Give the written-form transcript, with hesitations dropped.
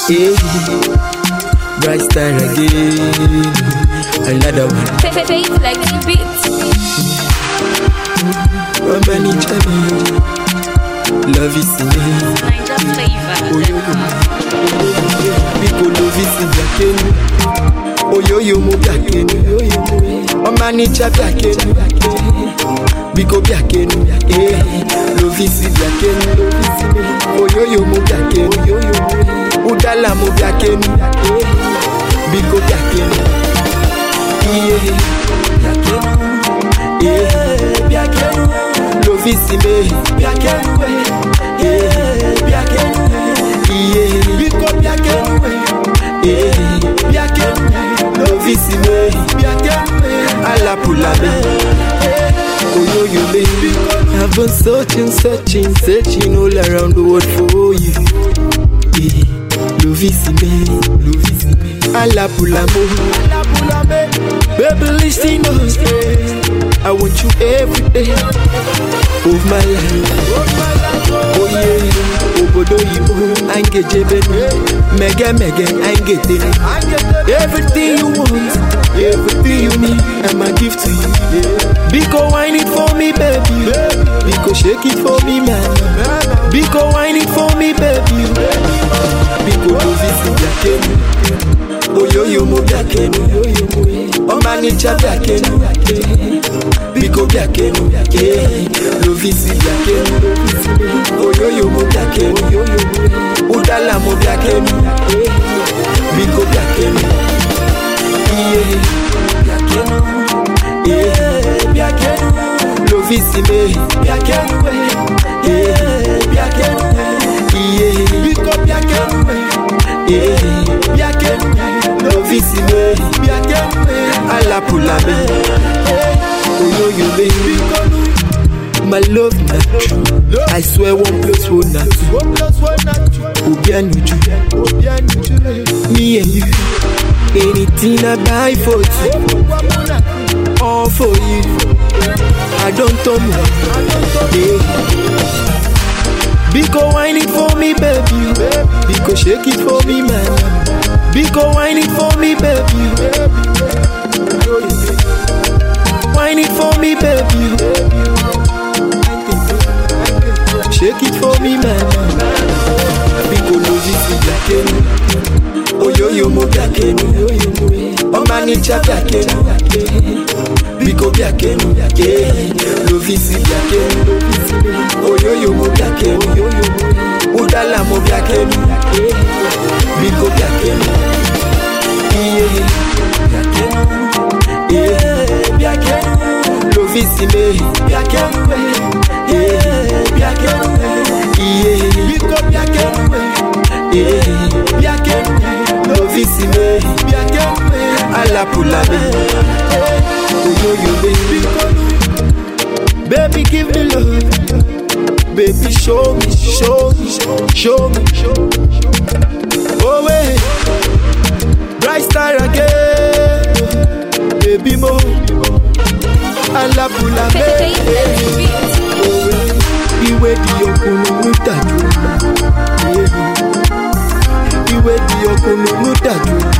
Yeah, bright star again. Another one. Face like the beat. Romani Chabi. Love is in me. Niger flavor. Because love is in Blacken. Oh yo yo mo Blacken. Romani Chabi. Because Blacken. Love is in Blacken. Oh yo yo mo Blacken. Udala mo Blacken. Because Blacken. Biakenu, lovissime. Biakenu, biakenu, biko biakenu, biakenu, lovissime. Biakenu, ala pulame. Oh yo yo baby, I've been searching all around the world for you. Lovissime, ala pulamo. Baby, listen up. I want you every day of my life. Oh yeah, obodo yibo, ange jebenu, mega, ange tenu. Everything you want, everything you need, I'ma give to you. Biko wine it for me, baby. Biko shake it for me, man. Biko wine it for me, baby. Biko do this in Blacken. Oh yo yo mo Blacken. Oh manicha Blacken. Biko Blacken. Love is Blacken. Oh yo yo mo Blacken. Udala mo Blacken. Biko Blacken. Blacken. Love is Blacken. Blacken. Biko Blacken. Blacken. Love is Blacken. Ala pulame. Oh yo yo baby, my love not true. I swear 1 plus 1 not 2. Obianuju, me and you. Anything I buy for you, all for you. I don't turn you. Biko wine it for me, baby. Biko shake it for me, man. Biko wine it for me, baby. Wine it for me, baby. Shake it for me, man. Biko love is Blacken. Oh yo yo mo Blacken. Oh manicha Blacken. Biko Blacken. Love is Blacken. Oh yo yo mo Blacken. Udala mo Blacken. Biko Blacken. Blacken. Love is Blacken. Blacken. Biko Blacken. Blacken. Love is Blacken. Ala pulame. Oh yo yo baby. Baby give me love. Baby show me. Oh wait, bright star again. Baby mo, ala pulame. Iwe di okunu mutaju. Iwe di okunu mutaju.